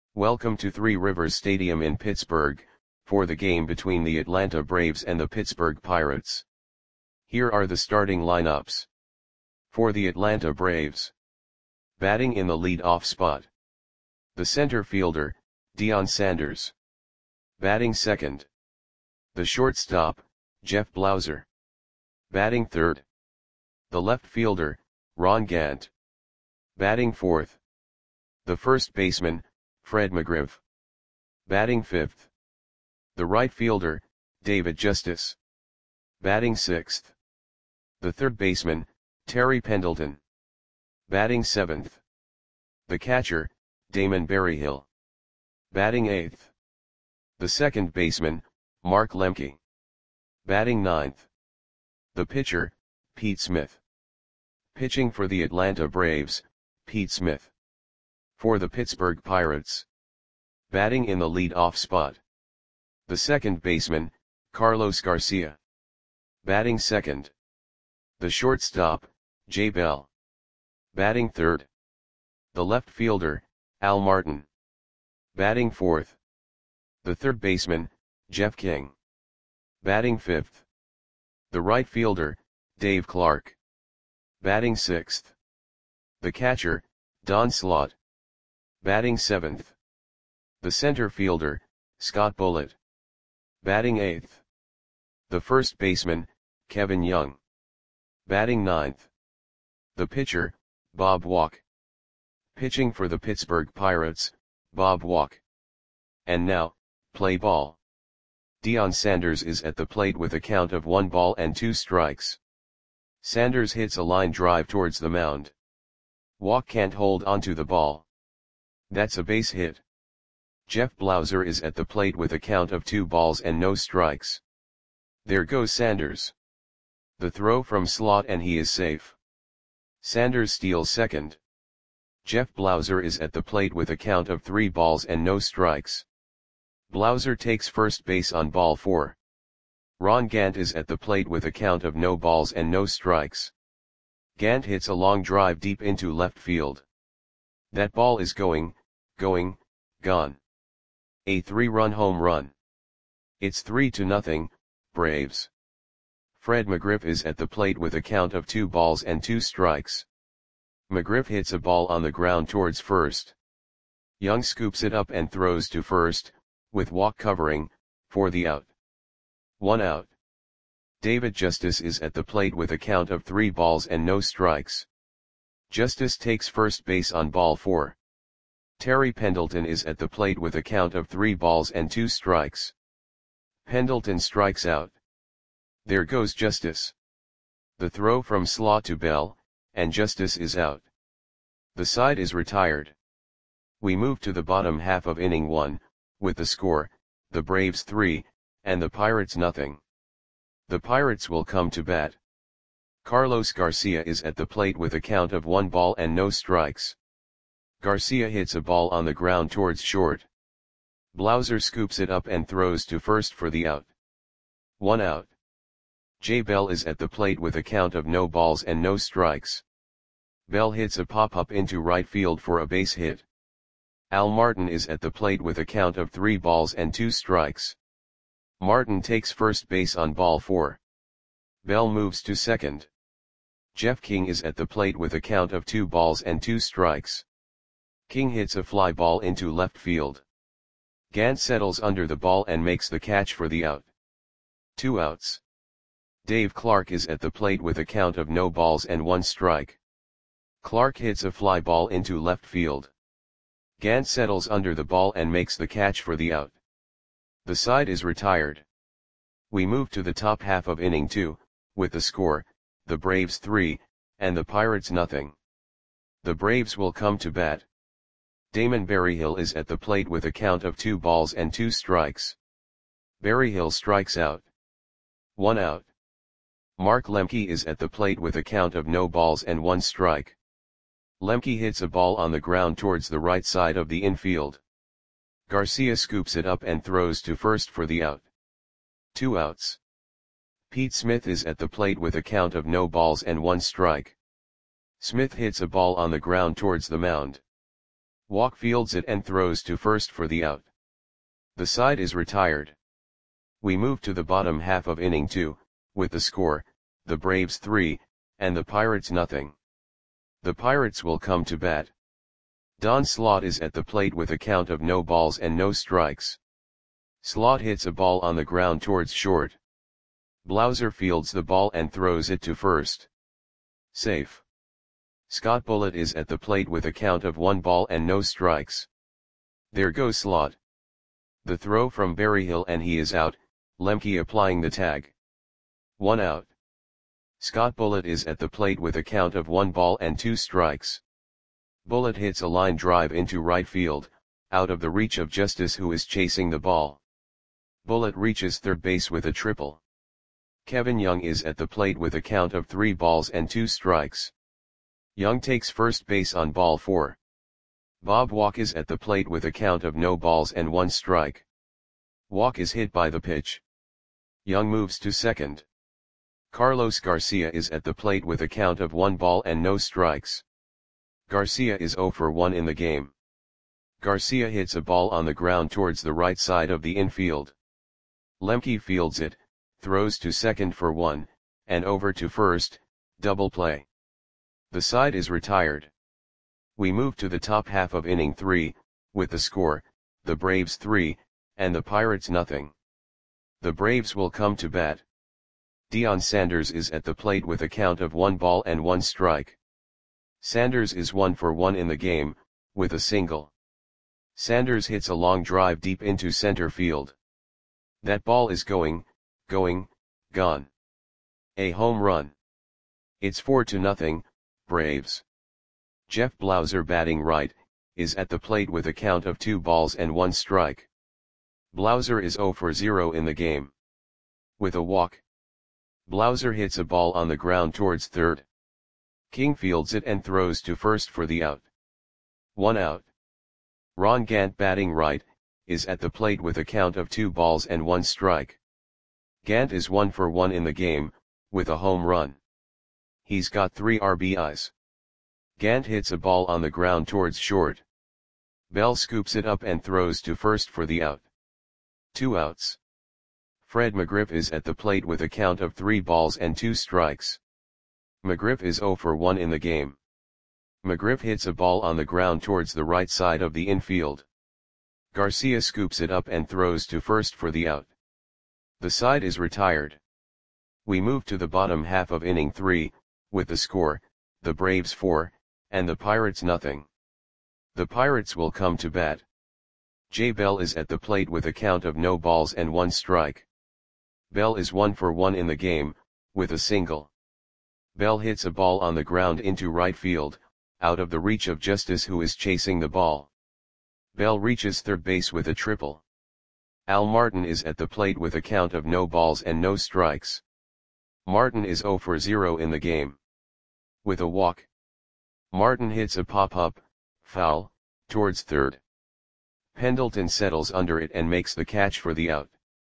Welcome to Three Rivers Stadium in Pittsburgh, for the game between the Atlanta Braves and the Pittsburgh Pirates. Here are the starting lineups. For the Atlanta Braves. Batting in the lead-off spot. The center fielder, Deion Sanders. Batting second. The shortstop, Jeff Blauser. Batting third. The left fielder, Ron Gant. Batting fourth. The first baseman, Fred McGriff. Batting fifth. The right fielder, David Justice. Batting sixth. The third baseman, Terry Pendleton. Batting seventh. The catcher, Damon Berryhill. Batting eighth. The second baseman, Mark Lemke. Batting ninth. The pitcher, Pete Smith. Pitching for the Atlanta Braves, Pete Smith. For the Pittsburgh Pirates. Batting in the lead-off spot. The second baseman, Carlos Garcia. Batting second. The shortstop, Jay Bell. Batting third. The left fielder, Al Martin. Batting fourth. The third baseman, Jeff King. Batting fifth. The right fielder, Dave Clark. Batting sixth. The catcher, Don Slaught. Batting seventh. The center fielder, Scott Bullitt. Batting eighth. The first baseman, Kevin Young. Batting ninth. The pitcher, Bob Walk. Pitching for the Pittsburgh Pirates, Bob Walk. And now, play ball. Deion Sanders is at the plate with a count of 1-2 strikes. Sanders hits a line drive towards the mound. Walk can't hold onto the ball. That's a base hit. Jeff Blauser is at the plate with a count of 2-0 strikes. There goes Sanders. The throw from Slaught and he is safe. Sanders steals second. Jeff Blauser is at the plate with a count of 3-0 strikes. Blauser takes first base on ball 4. Ron Gant is at the plate with a count of 0-0 strikes. Gant hits a long drive deep into left field. That ball is gone. A 3-run home run. It's 3-0, Braves. Fred McGriff is at the plate with a count of 2-2 strikes. McGriff hits a ball on the ground towards first. Young scoops it up and throws to first, with Walk covering, for the out. 1 out. David Justice is at the plate with a count of 3-0 strikes. Justice takes first base on ball 4. Terry Pendleton is at the plate with a count of 3-2 strikes. Pendleton strikes out. There goes Justice. The throw from Slaught to Bell, and Justice is out. The side is retired. We move to the bottom half of inning 1, with the score, the Braves 3, and the Pirates nothing. The Pirates will come to bat. Carlos Garcia is at the plate with a count of 1-0 strikes. Garcia hits a ball on the ground towards short. Blauser scoops it up and throws to first for the out. 1 out. Jay Bell is at the plate with a count of 0 strikes. Bell hits a pop-up into right field for a base hit. Al Martin is at the plate with a count of 3-2 strikes. Martin takes first base on ball 4. Bell moves to second. Jeff King is at the plate with a count of 2-2 strikes. King hits a fly ball into left field. Gant settles under the ball and makes the catch for the out. 2 outs. Dave Clark is at the plate with a count of 0-1 strike. Clark hits a fly ball into left field. Gant settles under the ball and makes the catch for the out. The side is retired. We move to the top half of inning 2, with the score, the Braves 3, and the Pirates nothing. The Braves will come to bat. Damon Berryhill is at the plate with a count of 2-2 strikes. Berryhill strikes out. 1 out. Mark Lemke is at the plate with a count of 0-1 strike. Lemke hits a ball on the ground towards the right side of the infield. Garcia scoops it up and throws to first for the out. 2 outs. Pete Smith is at the plate with a count of 0-1 strike. Smith hits a ball on the ground towards the mound. Walk fields it and throws to first for the out. The side is retired. We move to the bottom half of inning 2, with the score, the Braves 3, and the Pirates nothing. The Pirates will come to bat. Don Slaught is at the plate with a count of no balls and no strikes. Slaught hits a ball on the ground towards short. Blauser fields the ball and throws it to first. Safe. Scott Bullitt is at the plate with a count of 1 ball and no strikes. There goes Slaught. The throw from Berryhill and he is out, Lemke applying the tag. 1 out. Scott Bullitt is at the plate with a count of 1 ball and 2 strikes. Bullitt hits a line drive into right field, out of the reach of Justice who is chasing the ball. Bullitt reaches third base with a triple. Kevin Young is at the plate with a count of 3 balls and 2 strikes. Young takes first base on ball 4. Bob Walk is at the plate with a count of no balls and 1 strike. Walk is hit by the pitch. Young moves to second. Carlos Garcia is at the plate with a count of 1 ball and no strikes. Garcia is 0 for 1 in the game. Garcia hits a ball on the ground towards the right side of the infield. Lemke fields it, throws to second for 1, and over to first, double play. The side is retired. We move to the top half of inning 3, with the score, the Braves 3, and the Pirates nothing. The Braves will come to bat. Deion Sanders is at the plate with a count of 1 ball and 1 strike. Sanders is 1 for 1 in the game, with a single. Sanders hits a long drive deep into center field. That ball is going, gone. A home run. It's 4-0, Braves. Jeff Blauser batting right, is at the plate with a count of 2 balls and 1 strike. Blauser is 0 for 0 in the game. With a walk. Blauser hits a ball on the ground towards third. King fields it and throws to first for the out. 1 out. Ron Gant batting right, is at the plate with a count of 2 balls and 1 strike. Gant is 1 for 1 in the game, with a home run. He's got 3 RBIs. Gant hits a ball on the ground towards short. Bell scoops it up and throws to first for the out. 2 outs. Fred McGriff is at the plate with a count of 3 balls and 2 strikes. McGriff is 0 for 1 in the game. McGriff hits a ball on the ground towards the right side of the infield. Garcia scoops it up and throws to first for the out. The side is retired. We move to the bottom half of inning 3, with the score, the Braves 4, and the Pirates nothing. The Pirates will come to bat. Jay Bell is at the plate with a count of no balls and 1 strike. Bell is 1 for 1 in the game, with a single. Bell hits a ball on the ground into right field, out of the reach of Justice who is chasing the ball. Bell reaches third base with a triple. Al Martin is at the plate with a count of no balls and no strikes. Martin is 0 for 0 in the game. With a walk. Martin hits a pop-up, foul, towards third. Pendleton settles under it and makes the catch for the out.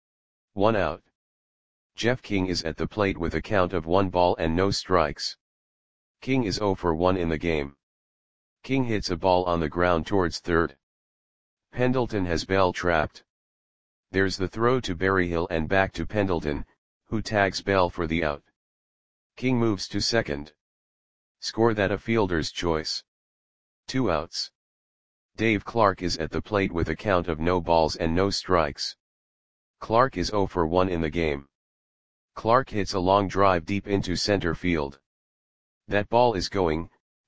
1 out. Jeff King is at the plate with a count of 1 ball and no strikes. King is 0 for 1 in the game. King hits a ball on the ground towards third. Pendleton has Bell trapped. There's the throw to Berryhill and back to Pendleton, who tags Bell for the out. King moves to second. Score that a fielder's choice. 2 outs. Dave Clark is at the plate with a count of no balls and no strikes. Clark is 0 for 1 in the game. Clark hits a long drive deep into center field. That ball is going,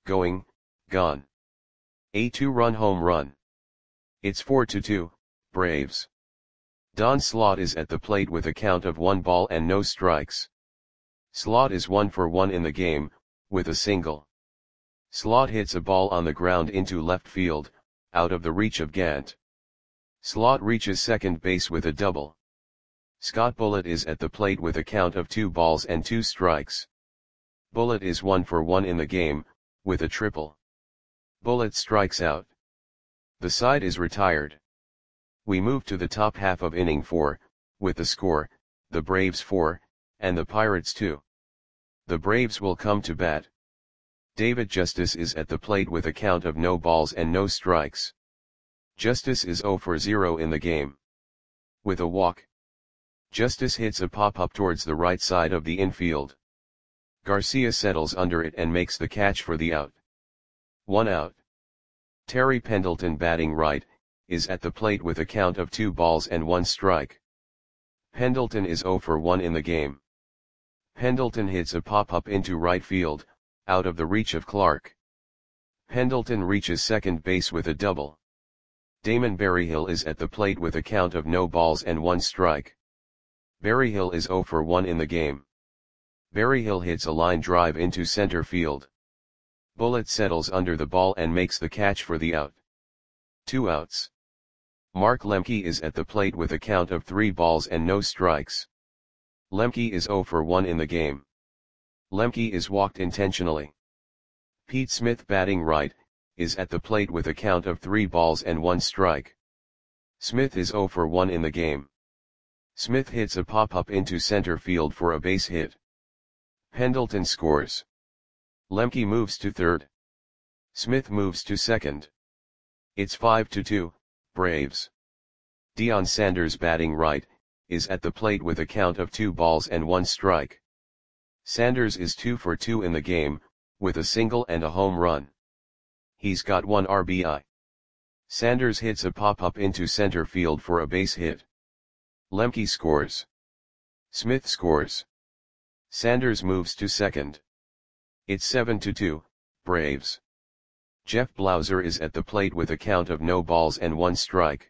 gone. A 2-run home run. It's 4-2, Braves. Don Slaught is at the plate with a count of 1 ball and no strikes. Slaught is 1 for 1 in the game, with a single. Slaught hits a ball on the ground into left field, out of the reach of Gant. Slaught reaches second base with a double. Scott Bullitt is at the plate with a count of 2 balls and 2 strikes. Bullitt is 1 for 1 in the game, with a triple. Bullitt strikes out. The side is retired. We move to the top half of inning 4, with the score, the Braves 4, and the Pirates 2. The Braves will come to bat. David Justice is at the plate with a count of no balls and no strikes. Justice is 0 for 0 in the game. With a walk, Justice hits a pop-up towards the right side of the infield. Garcia settles under it and makes the catch for the out. 1 out. Terry Pendleton, batting right, is at the plate with a count of 2 balls and 1 strike. Pendleton is 0 for 1 in the game. Pendleton hits a pop-up into right field, out of the reach of Clark. Pendleton reaches second base with a double. Damon Berryhill is at the plate with a count of no balls and 1 strike. Berryhill is 0 for 1 in the game. Berryhill hits a line drive into center field. Bullitt settles under the ball and makes the catch for the out. 2 outs. Mark Lemke is at the plate with a count of 3 balls and no strikes. Lemke is 0 for 1 in the game. Lemke is walked intentionally. Pete Smith, batting right, is at the plate with a count of 3 balls and 1 strike. Smith is 0 for 1 in the game. Smith hits a pop-up into center field for a base hit. Pendleton scores. Lemke moves to third. Smith moves to second. It's 5-2, Braves. Deion Sanders, batting right, is at the plate with a count of 2 balls and 1 strike. Sanders is 2 for 2 in the game, with a single and a home run. He's got 1 RBI. Sanders hits a pop-up into center field for a base hit. Lemke scores. Smith scores. Sanders moves to second. It's 7-2, Braves. Jeff Blauser is at the plate with a count of no balls and 1 strike.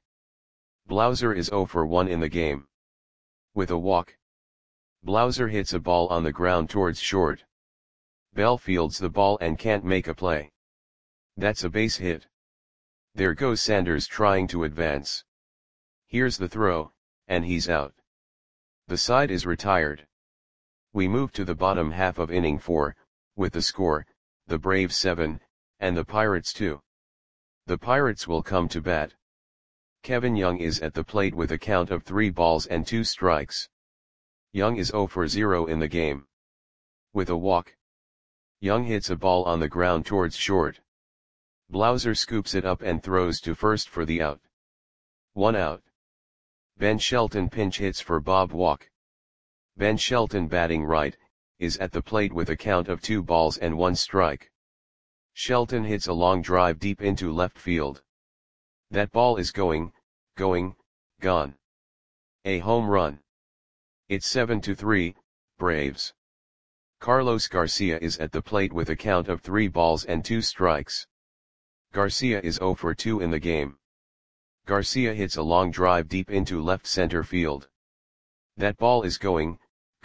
Blauser is 0 for 1 in the game. With a walk, Blauser hits a ball on the ground towards short. Bell fields the ball and can't make a play. That's a base hit. There goes Sanders trying to advance. Here's the throw, and he's out. The side is retired. We move to the bottom half of inning 4, with the score, the Braves 7, and the Pirates 2. The Pirates will come to bat. Kevin Young is at the plate with a count of 3 balls and 2 strikes. Young is 0 for 0 in the game. With a walk, Young hits a ball on the ground towards short. Blauser scoops it up and throws to first for the out. 1 out. Ben Shelton pinch hits for Bob Walk. Ben Shelton, batting right, is at the plate with a count of 2 balls and 1 strike. Shelton hits a long drive deep into left field. That ball is gone. A home run. It's 7-3, Braves. Carlos Garcia is at the plate with a count of 3 balls and 2 strikes. Garcia is 0 for 2 in the game. Garcia hits a long drive deep into left center field. That ball is gone.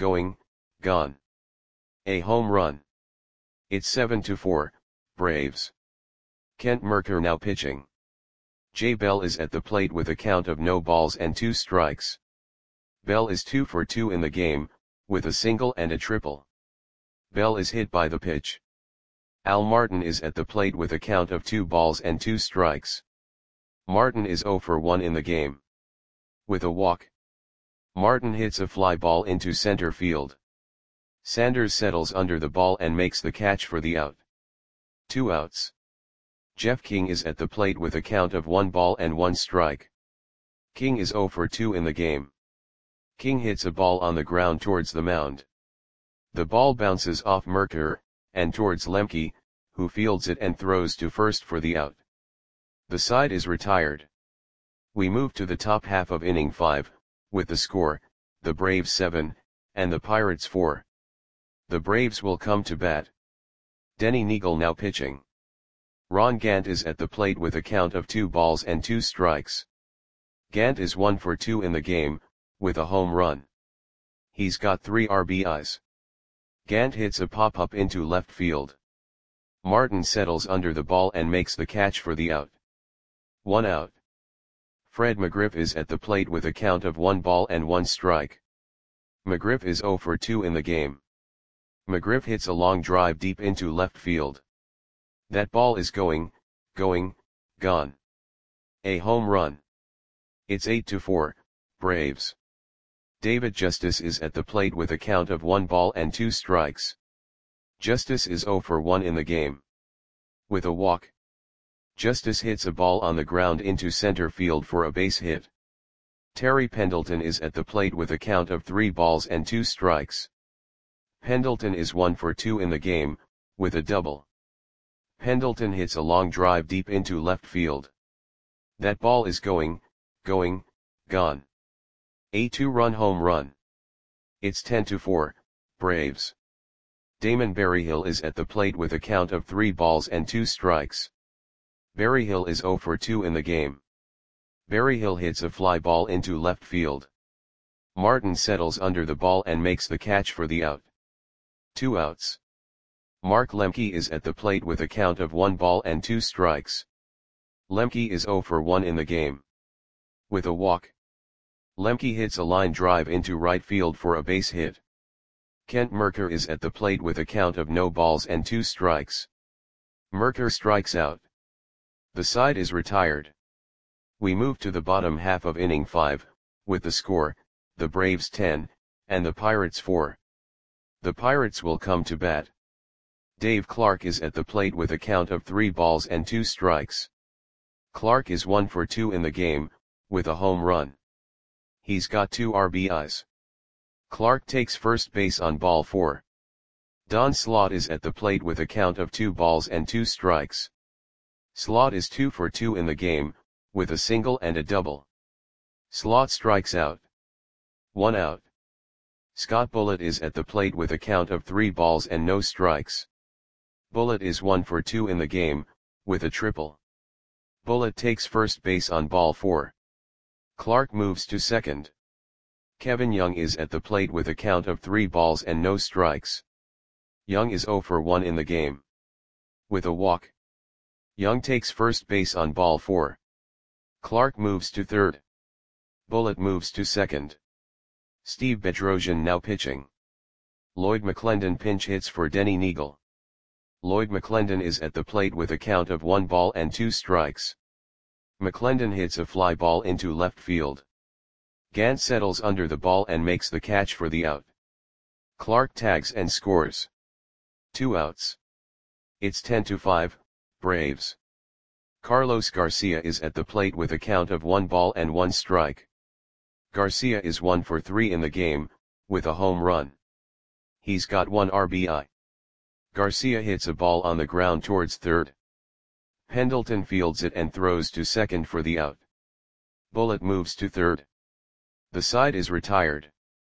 A home run. It's 7-4, Braves. Kent Mercker now pitching. Jay Bell is at the plate with a count of no balls and 2 strikes. Bell is 2 for 2 in the game, with a single and a triple. Bell is hit by the pitch. Al Martin is at the plate with a count of 2 balls and 2 strikes. Martin is 0 for 1 in the game. With a walk, Martin hits a fly ball into center field. Sanders settles under the ball and makes the catch for the out. 2 outs. Jeff King is at the plate with a count of 1 ball and 1 strike. King is 0 for 2 in the game. King hits a ball on the ground towards the mound. The ball bounces off Mercker, and towards Lemke, who fields it and throws to first for the out. The side is retired. We move to the top half of inning 5, with the score, the Braves 7, and the Pirates 4. The Braves will come to bat. Denny Neagle now pitching. Ron Gant is at the plate with a count of 2 balls and 2 strikes. Gant is 1 for 2 in the game, with a home run. He's got 3 RBIs. Gant hits a pop-up into left field. Martin settles under the ball and makes the catch for the out. 1 out. Fred McGriff is at the plate with a count of 1 ball and 1 strike. McGriff is 0 for 2 in the game. McGriff hits a long drive deep into left field. That ball is gone. A home run. It's 8-4, Braves. David Justice is at the plate with a count of 1 ball and 2 strikes. Justice is 0 for 1 in the game. With a walk, Justice hits a ball on the ground into center field for a base hit. Terry Pendleton is at the plate with a count of 3 balls and 2 strikes. Pendleton is 1 for 2 in the game, with a double. Pendleton hits a long drive deep into left field. That ball is gone. A 2-run home run. It's 10-4, Braves. Damon Berryhill is at the plate with a count of 3 balls and 2 strikes. Berryhill is 0 for 2 in the game. Berryhill hits a fly ball into left field. Martin settles under the ball and makes the catch for the out. 2 outs. Mark Lemke is at the plate with a count of 1 ball and 2 strikes. Lemke is 0 for 1 in the game. With a walk, Lemke hits a line drive into right field for a base hit. Kent Mercker is at the plate with a count of no balls and 2 strikes. Mercker strikes out. The side is retired. We move to the bottom half of inning 5, with the score, the Braves 10, and the Pirates 4. The Pirates will come to bat. Dave Clark is at the plate with a count of 3 balls and 2 strikes. Clark is 1 for 2 in the game, with a home run. He's got 2 RBIs. Clark takes first base on ball 4. Don Slaught is at the plate with a count of 2 balls and 2 strikes. Slaught is 2 for 2 in the game, with a single and a double. Slaught strikes out. 1 out. Scott Bullitt is at the plate with a count of 3 balls and no strikes. Bullitt is 1 for 2 in the game, with a triple. Bullitt takes first base on ball 4. Clark moves to second. Kevin Young is at the plate with a count of 3 balls and no strikes. Young is 0 for 1 in the game. With a walk, Young takes first base on ball 4. Clark moves to third. Bullitt moves to second. Steve Bedrosian now pitching. Lloyd McClendon pinch hits for Denny Neagle. Lloyd McClendon is at the plate with a count of 1 ball and 2 strikes. McClendon hits a fly ball into left field. Gant settles under the ball and makes the catch for the out. Clark tags and scores. 2 outs. It's 10-5, Braves. Carlos Garcia is at the plate with a count of 1 ball and 1 strike. Garcia is 1 for 3 in the game, with a home run. He's got 1 RBI. Garcia hits a ball on the ground towards third. Pendleton fields it and throws to second for the out. Bullitt moves to third. The side is retired.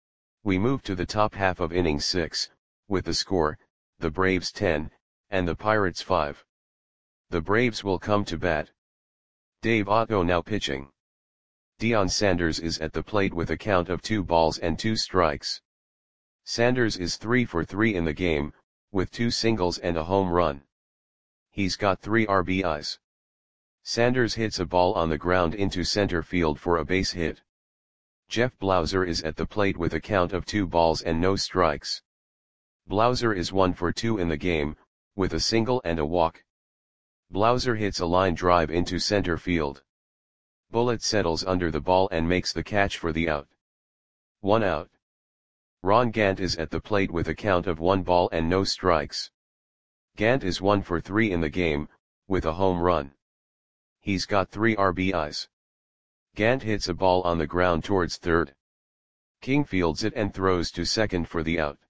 We move to the top half of inning 6, with the score, the Braves 10, and the Pirates 5. The Braves will come to bat. Dave Otto now pitching. Deion Sanders is at the plate with a count of 2 balls and 2 strikes. Sanders is 3 for 3 in the game, with 2 singles and a home run. He's got 3 RBIs. Sanders hits a ball on the ground into center field for a base hit. Jeff Blauser is at the plate with a count of 2 balls and no strikes. Blauser is 1 for 2 in the game, with a single and a walk. Blauser hits a line drive into center field. Bullitt settles under the ball and makes the catch for the out. 1 out. Ron Gant is at the plate with a count of 1 ball and no strikes. Gant is 1 for 3 in the game, with a home run. He's got 3 RBIs. Gant hits a ball on the ground towards third. King fields it and throws to second for the out.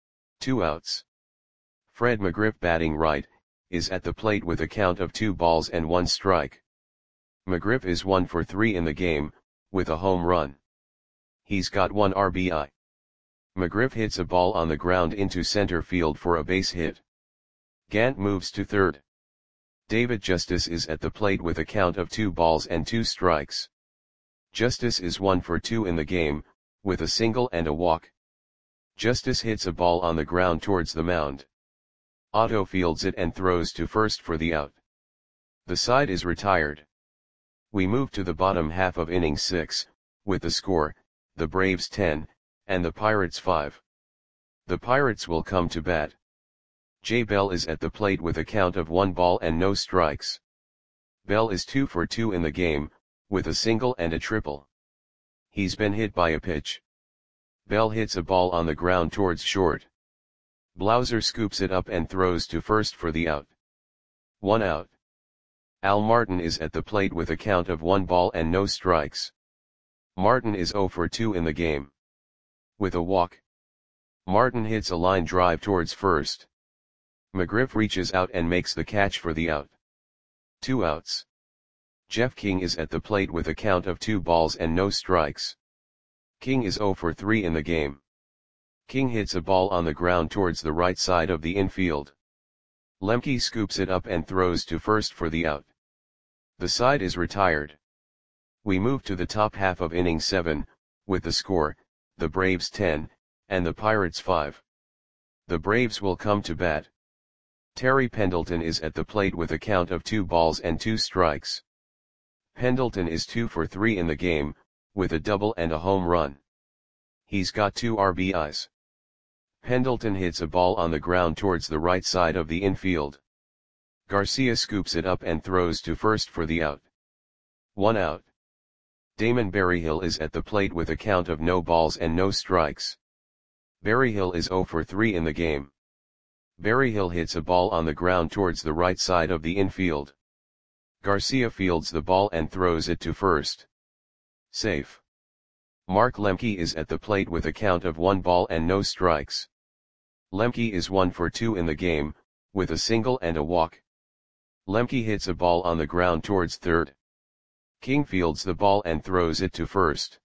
2 outs. Fred McGriff batting right, is at the plate with a count of 2 balls and 1 strike. McGriff is 1 for 3 in the game, with a home run. He's got 1 RBI. McGriff hits a ball on the ground into center field for a base hit. Gant moves to third. David Justice is at the plate with a count of 2 balls and 2 strikes. Justice is 1 for 2 in the game, with a single and a walk. Justice hits a ball on the ground towards the mound. Otto fields it and throws to first for the out. The side is retired. We move to the bottom half of inning 6, with the score, the Braves 10, and the Pirates 5. The Pirates will come to bat. Jay Bell is at the plate with a count of 1 ball and no strikes. Bell is 2 for 2 in the game, with a single and a triple. He's been hit by a pitch. Bell hits a ball on the ground towards short. Blauser scoops it up and throws to first for the out. 1 out. Al Martin is at the plate with a count of 1 ball and no strikes. Martin is 0 for 2 in the game. With a walk, Martin hits a line drive towards first. McGriff reaches out and makes the catch for the out. 2 outs. Jeff King is at the plate with a count of 2 balls and no strikes. King is 0 for 3 in the game. King hits a ball on the ground towards the right side of the infield. Lemke scoops it up and throws to first for the out. The side is retired. We move to the top half of inning 7, with the score, the Braves 10, and the Pirates 5. The Braves will come to bat. Terry Pendleton is at the plate with a count of 2 balls and 2 strikes. Pendleton is 2 for 3 in the game, with a double and a home run. He's got 2 RBIs. Pendleton hits a ball on the ground towards the right side of the infield. Garcia scoops it up and throws to first for the out. 1 out. Damon Berryhill is at the plate with a count of no balls and no strikes. Berryhill is 0 for 3 in the game. Berryhill hits a ball on the ground towards the right side of the infield. Garcia fields the ball and throws it to first. Safe. Mark Lemke is at the plate with a count of 1 ball and no strikes. Lemke is 1 for 2 in the game, with a single and a walk. Lemke hits a ball on the ground towards third. King fields the ball and throws it to first.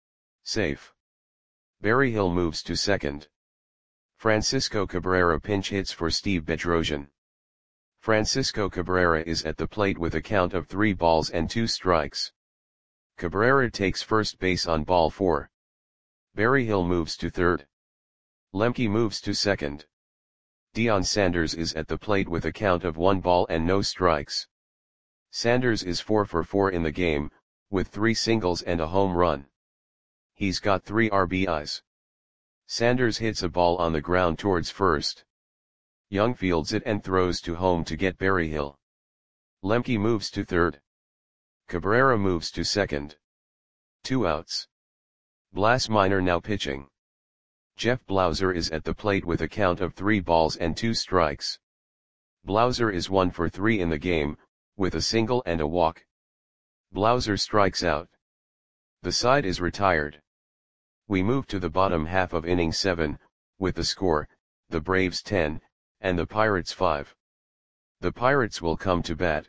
Safe. Berryhill moves to second. Francisco Cabrera pinch hits for Steve Bedrosian. Francisco Cabrera is at the plate with a count of 3 balls and 2 strikes. Cabrera takes first base on ball 4. Berryhill moves to third. Lemke moves to second. Deion Sanders is at the plate with a count of 1 ball and no strikes. Sanders is 4 for 4 in the game, with 3 singles and a home run. He's got 3 RBIs. Sanders hits a ball on the ground towards first. Young fields it and throws to home to get Berryhill. Lemke moves to third. Cabrera moves to second. 2 outs. Blas Minor now pitching. Jeff Blauser is at the plate with a count of 3 balls and 2 strikes. Blauser is 1 for 3 in the game, with a single and a walk. Blauser strikes out. The side is retired. We move to the bottom half of inning 7, with the score, the Braves 10, and the Pirates 5. The Pirates will come to bat.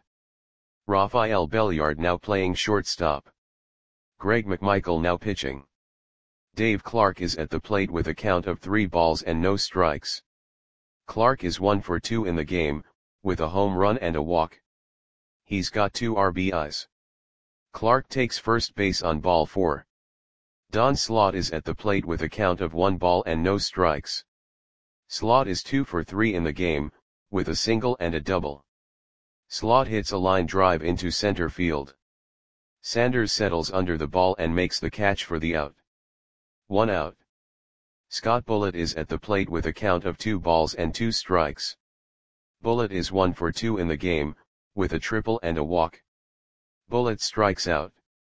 Rafael Belliard now playing shortstop. Greg McMichael now pitching. Dave Clark is at the plate with a count of 3 balls and no strikes. Clark is 1 for 2 in the game, with a home run and a walk. He's got 2 RBIs. Clark takes first base on ball 4. Don Slaught is at the plate with a count of 1 ball and no strikes. Slaught is 2 for 3 in the game, with a single and a double. Slaught hits a line drive into center field. Sanders settles under the ball and makes the catch for the out. 1 out. Scott Bullitt is at the plate with a count of 2 balls and 2 strikes. Bullitt is 1 for 2 in the game, with a triple and a walk. Bullitt strikes out.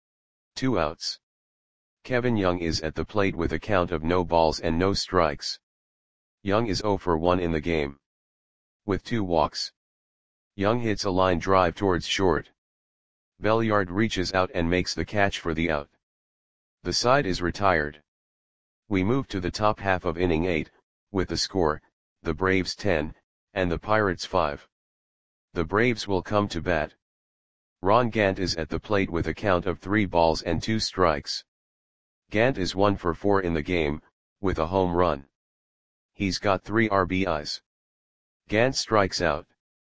2 outs. Kevin Young is at the plate with a count of no balls and no strikes. Young is 0 for 1 in the game. With 2 walks. Young hits a line drive towards short. Belliard reaches out and makes the catch for the out. The side is retired. We move to the top half of inning 8, with the score, the Braves 10, and the Pirates 5. The Braves will come to bat. Ron Gant is at the plate with a count of 3 balls and 2 strikes. Gant is 1 for 4 in the game, with a home run. He's got 3 RBIs. Gant strikes out.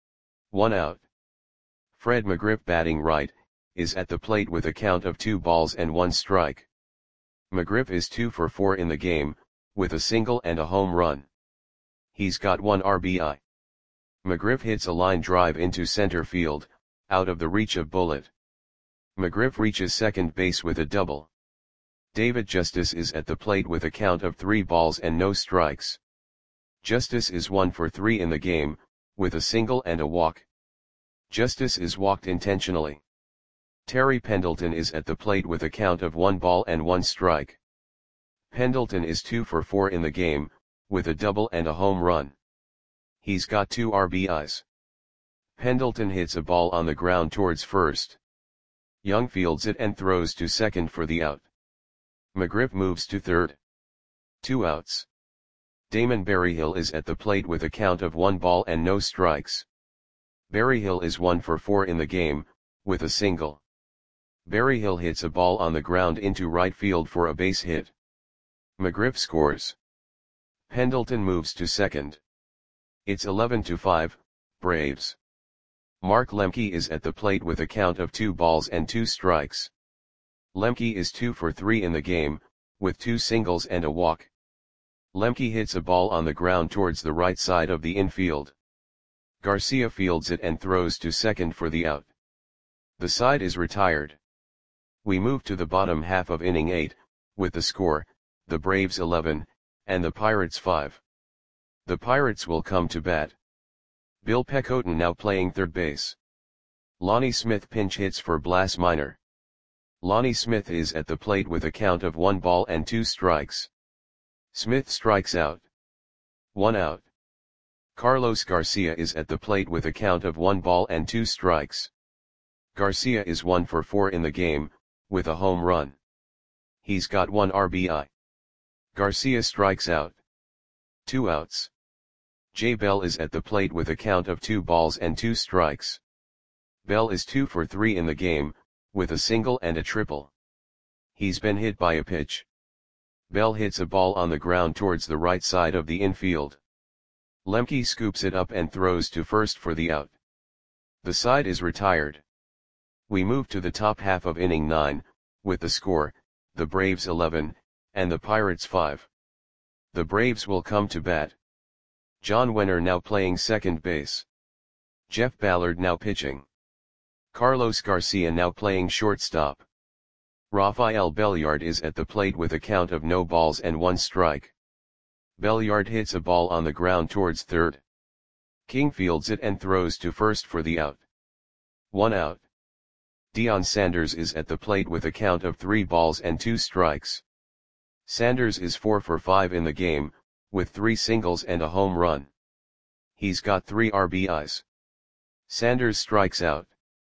1 out. Fred McGriff batting right, is at the plate with a count of 2 balls and 1 strike. McGriff is 2 for 4 in the game, with a single and a home run. He's got 1 RBI. McGriff hits a line drive into center field, out of the reach of Bullitt. McGriff reaches second base with a double. David Justice is at the plate with a count of 3 balls and no strikes. Justice is 1 for 3 in the game, with a single and a walk. Justice is walked intentionally. Terry Pendleton is at the plate with a count of 1 ball and 1 strike. Pendleton is 2 for 4 in the game, with a double and a home run. He's got 2 RBIs. Pendleton hits a ball on the ground towards first. Young fields it and throws to second for the out. McGriff moves to third. 2 outs. Damon Berryhill is at the plate with a count of 1 ball and no strikes. Berryhill is 1 for 4 in the game, with a single. Berryhill hits a ball on the ground into right field for a base hit. McGriff scores. Pendleton moves to second. It's 11-5, Braves. Mark Lemke is at the plate with a count of 2 balls and 2 strikes. Lemke is 2 for 3 in the game, with 2 singles and a walk. Lemke hits a ball on the ground towards the right side of the infield. Garcia fields it and throws to second for the out. The side is retired. We move to the bottom half of inning 8, with the score, the Braves 11, and the Pirates 5. The Pirates will come to bat. Bill Pecoten now playing third base. Lonnie Smith pinch hits for Blas Minor. Lonnie Smith is at the plate with a count of 1 ball and 2 strikes. Smith strikes out. 1 out. Carlos Garcia is at the plate with a count of 1 ball and 2 strikes. Garcia is 1 for 4 in the game, with a home run. He's got 1 RBI. Garcia strikes out. 2 outs. Jay Bell is at the plate with a count of 2 balls and 2 strikes. Bell is 2 for 3 in the game, with a single and a triple. He's been hit by a pitch. Bell hits a ball on the ground towards the right side of the infield. Lemke scoops it up and throws to first for the out. The side is retired. We move to the top half of inning 9, with the score, the Braves 11, and the Pirates 5. The Braves will come to bat. John Wenner now playing second base. Jeff Ballard now pitching. Carlos Garcia now playing shortstop. Rafael Belliard is at the plate with a count of no balls and 1 strike. Belliard hits a ball on the ground towards third. King fields it and throws to first for the out. 1 out. Deion Sanders is at the plate with a count of 3 balls and 2 strikes. Sanders is 4 for 5 in the game, with 3 singles and a home run. He's got 3 RBIs. Sanders strikes out.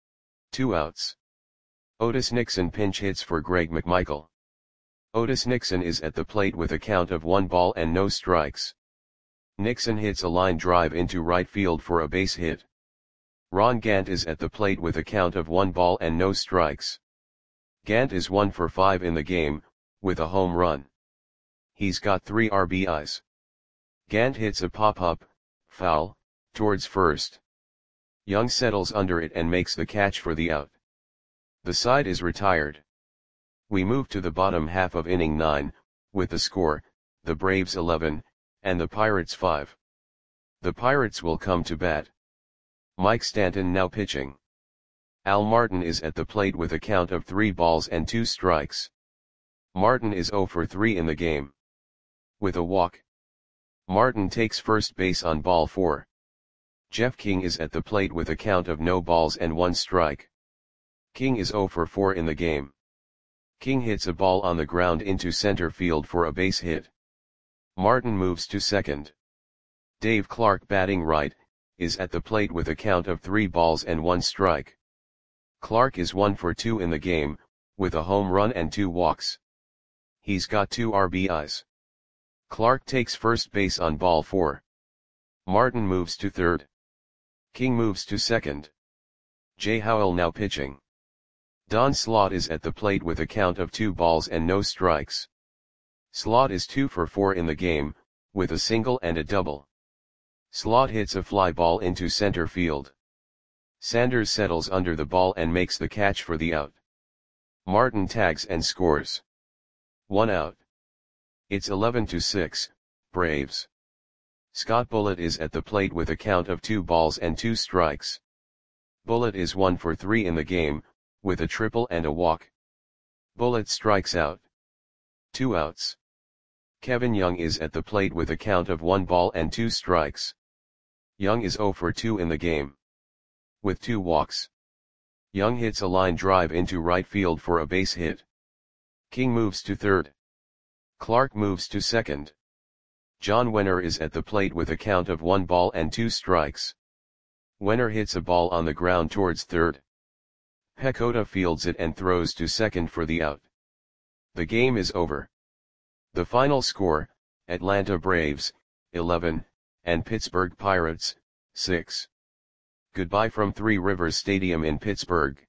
2 outs. Otis Nixon pinch hits for Greg McMichael. Otis Nixon is at the plate with a count of 1 ball and no strikes. Nixon hits a line drive into right field for a base hit. Ron Gant is at the plate with a count of 1 ball and no strikes. Gant is 1 for 5 in the game, with a home run. He's got 3 RBIs. Gant hits a pop-up, foul, towards first. Young settles under it and makes the catch for the out. The side is retired. We move to the bottom half of inning 9, with the score, the Braves 11, and the Pirates 5. The Pirates will come to bat. Mike Stanton now pitching. Al Martin is at the plate with a count of 3 balls and 2 strikes. Martin is 0 for 3 in the game. With a walk. Martin takes first base on ball 4. Jeff King is at the plate with a count of no balls and 1 strike. King is 0 for 4 in the game. King hits a ball on the ground into center field for a base hit. Martin moves to second. Dave Clark batting right, is at the plate with a count of 3 balls and 1 strike. Clark is 1 for 2 in the game, with a home run and 2 walks. He's got 2 RBIs. Clark takes first base on ball 4. Martin moves to third. King moves to second. Jay Howell now pitching. Don Slaught is at the plate with a count of 2 balls and no strikes. Slaught is 2 for 4 in the game, with a single and a double. Slaught hits a fly ball into center field. Sanders settles under the ball and makes the catch for the out. Martin tags and scores. 1 out. It's 11-6, Braves. Scott Bullitt is at the plate with a count of 2 balls and 2 strikes. Bullitt is 1 for 3 in the game, with a triple and a walk. Bullitt strikes out. 2 outs. Kevin Young is at the plate with a count of 1 ball and 2 strikes. Young is 0 for 2 in the game. With 2 walks. Young hits a line drive into right field for a base hit. King moves to third. Clark moves to second. John Wenner is at the plate with a count of 1 ball and 2 strikes. Wenner hits a ball on the ground towards third. Pecota fields it and throws to second for the out. The game is over. The final score, Atlanta Braves, 11, and Pittsburgh Pirates, 6. Goodbye from Three Rivers Stadium in Pittsburgh.